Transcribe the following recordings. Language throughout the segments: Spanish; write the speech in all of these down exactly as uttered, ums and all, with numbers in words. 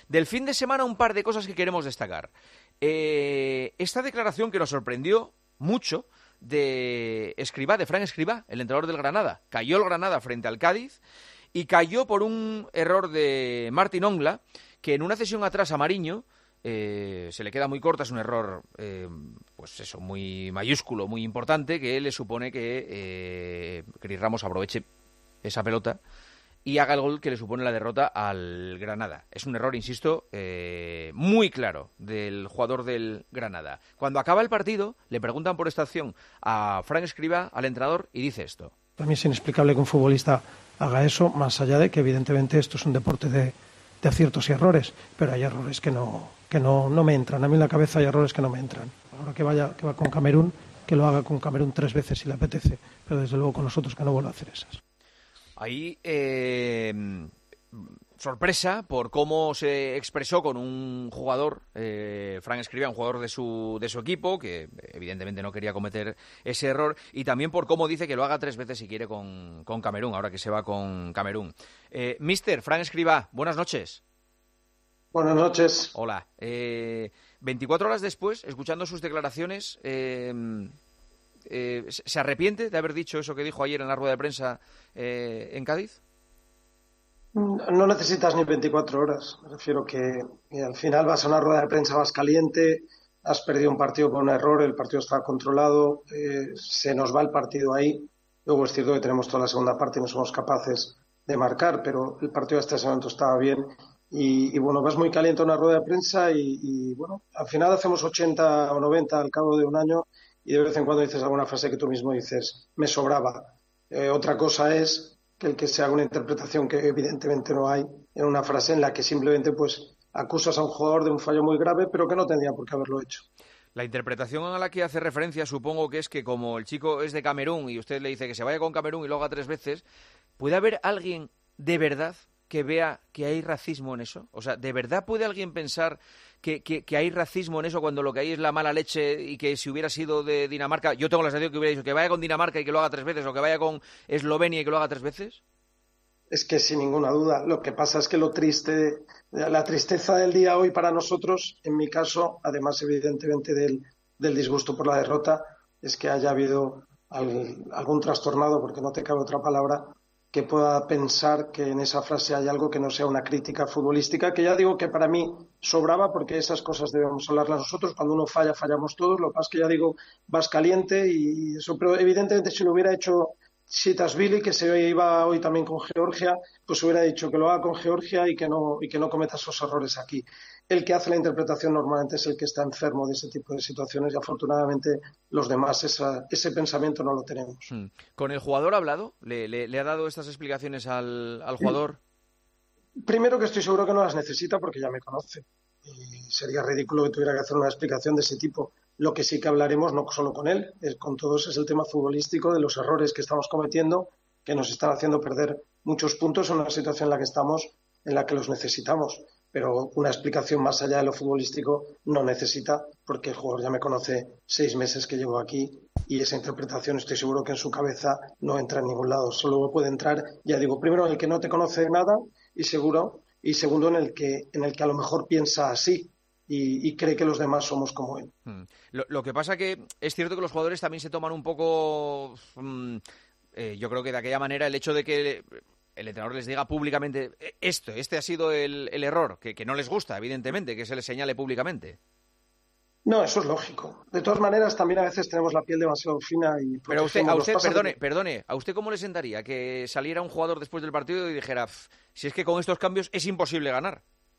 Del fin de semana un par de cosas que queremos destacar. Eh, esta declaración que nos sorprendió mucho de Escribá, de Fran Escribá, el entrenador del Granada. Cayó el Granada frente al Cádiz y cayó por un error de Martín Ongla, que en una cesión atrás a Mariño eh, se le queda muy corta, es un error, eh, pues eso, muy mayúsculo, muy importante, que le supone que eh, Cris Ramos aproveche esa pelota y haga el gol que le supone la derrota al Granada. Es un error, insisto, eh, muy claro del jugador del Granada. Cuando acaba el partido, le preguntan por esta acción a Fran Escribá, al entrenador, y dice esto. Para mí es inexplicable que un futbolista haga eso, más allá de que evidentemente esto es un deporte de, de aciertos y errores, pero hay errores que no que no, no me entran. A mí en la cabeza hay errores que no me entran. Ahora que vaya que va con Camerún, que lo haga con Camerún tres veces si le apetece, pero desde luego con nosotros que no vuelva a hacer esas. Ahí, eh, sorpresa por cómo se expresó con un jugador, eh, Fran Escribá, un jugador de su, de su equipo, que evidentemente no quería cometer ese error, y también por cómo dice que lo haga tres veces si quiere con, con Camerún, ahora que se va con Camerún. Eh, Mister Fran Escribá, buenas noches. Buenas noches. Hola. Eh, veinticuatro horas después, escuchando sus declaraciones, eh, eh, ¿se arrepiente de haber dicho eso que dijo ayer en la rueda de prensa eh, en Cádiz? No necesitas ni veinticuatro horas. Me refiero que, que al final vas a una rueda de prensa, vas caliente, has perdido un partido por un error, el partido está controlado, eh, se nos va el partido ahí. Luego es cierto que tenemos toda la segunda parte y no somos capaces de marcar, pero el partido hasta ese momento estaba bien. Y, y bueno, vas muy caliente a una rueda de prensa y, y bueno, al final hacemos ochenta o noventa al cabo de un año y de vez en cuando dices alguna frase que tú mismo dices, me sobraba. Eh, otra cosa es que el que se haga una interpretación que evidentemente no hay en una frase en la que simplemente pues acusas a un jugador de un fallo muy grave pero que no tendría por qué haberlo hecho. La interpretación a la que hace referencia supongo que es que como el chico es de Camerún y usted le dice que se vaya con Camerún y lo haga tres veces, ¿puede haber alguien de verdad que vea que hay racismo en eso? O sea, ¿de verdad puede alguien pensar que, que, que hay racismo en eso cuando lo que hay es la mala leche y que si hubiera sido de Dinamarca, yo tengo la sensación que hubiera dicho que vaya con Dinamarca y que lo haga tres veces o que vaya con Eslovenia y que lo haga tres veces? Es que sin ninguna duda. Lo que pasa es que lo triste, la tristeza del día hoy para nosotros, en mi caso, además evidentemente del, del disgusto por la derrota, es que haya habido al, algún trastornado, porque no te cabe otra palabra, que pueda pensar que en esa frase hay algo que no sea una crítica futbolística, que ya digo que para mí sobraba, porque esas cosas debemos hablarlas nosotros. Cuando uno falla, fallamos todos. Lo que pasa es que ya digo, vas caliente y eso, pero evidentemente si lo hubiera hecho Sitasvili, que se iba hoy también con Georgia, pues hubiera dicho que lo haga con Georgia y que no y que no cometa esos errores aquí. El que hace la interpretación normalmente es el que está enfermo de ese tipo de situaciones y afortunadamente los demás esa, ese pensamiento no lo tenemos. ¿Con el jugador ha hablado? ¿Le, le, le ha dado estas explicaciones al, al jugador? Primero que estoy seguro que no las necesita porque ya me conoce y sería ridículo que tuviera que hacer una explicación de ese tipo. Lo que sí que hablaremos, no solo con él, es, con todos, es el tema futbolístico, de los errores que estamos cometiendo, que nos están haciendo perder muchos puntos en una situación en la que estamos, en la que los necesitamos. Pero una explicación más allá de lo futbolístico no necesita, porque el jugador ya me conoce seis meses que llevo aquí y esa interpretación estoy seguro que en su cabeza no entra en ningún lado. Solo puede entrar, ya digo, primero en el que no te conoce nada y seguro y segundo en el que en el que a lo mejor piensa así. Y, y cree que los demás somos como él. Hmm. Lo, lo que pasa que es cierto que los jugadores también se toman un poco, mm, eh, yo creo que de aquella manera el hecho de que el entrenador les diga públicamente esto, este ha sido el, el error, que, que no les gusta, evidentemente, que se les señale públicamente. No, eso es lógico. De todas maneras, también a veces tenemos la piel demasiado fina y... Pero a usted, a usted perdone, de... perdone, ¿a usted cómo le sentaría que saliera un jugador después del partido y dijera, si es que con estos cambios es imposible ganar?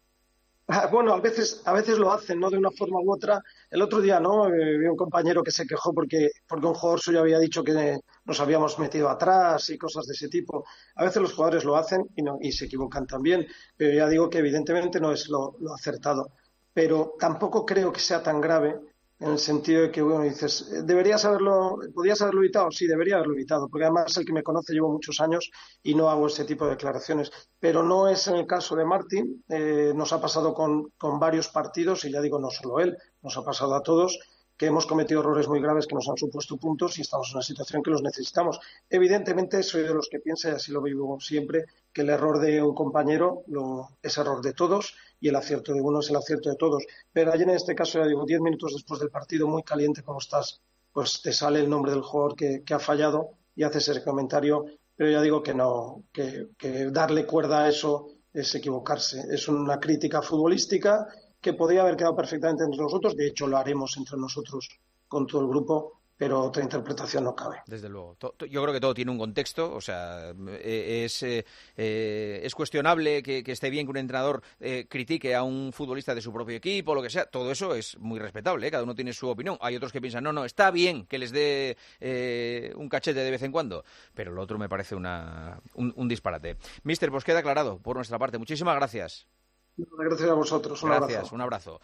Bueno, a veces, a veces lo hacen, ¿no? De una forma u otra. El otro día, ¿no? Eh, vi un compañero que se quejó porque, porque un jugador suyo había dicho que nos habíamos metido atrás y cosas de ese tipo. A veces los jugadores lo hacen y, no, y se equivocan también, pero ya digo que evidentemente no es lo, lo acertado. Pero tampoco creo que sea tan grave en el sentido de que, bueno, dices, ¿deberías haberlo, podías haberlo evitado? Sí, debería haberlo evitado, porque además el que me conoce llevo muchos años y no hago ese tipo de declaraciones. Pero no es en el caso de Martín, eh, nos ha pasado con, con varios partidos, y ya digo, no solo él, nos ha pasado a todos, que hemos cometido errores muy graves que nos han supuesto puntos y estamos en una situación que los necesitamos. Evidentemente soy de los que piensa, y así lo vivo siempre, que el error de un compañero lo, es error de todos y el acierto de uno es el acierto de todos. Pero ayer en este caso, ya digo, diez minutos después del partido, muy caliente como estás, pues te sale el nombre del jugador que, que ha fallado y haces ese comentario, pero ya digo que no, que, que darle cuerda a eso es equivocarse. Es una crítica futbolística que podría haber quedado perfectamente entre nosotros, de hecho lo haremos entre nosotros con todo el grupo, pero otra interpretación no cabe. Desde luego. Yo creo que todo tiene un contexto, o sea, es, eh, es cuestionable que, que esté bien que un entrenador eh, critique a un futbolista de su propio equipo, lo que sea, todo eso es muy respetable, ¿eh? Cada uno tiene su opinión. Hay otros que piensan, no, no, está bien que les dé eh, un cachete de vez en cuando, pero lo otro me parece una, un, un disparate. Mister, pues queda aclarado por nuestra parte. Muchísimas gracias. Gracias a vosotros. Un Gracias, abrazo. un abrazo.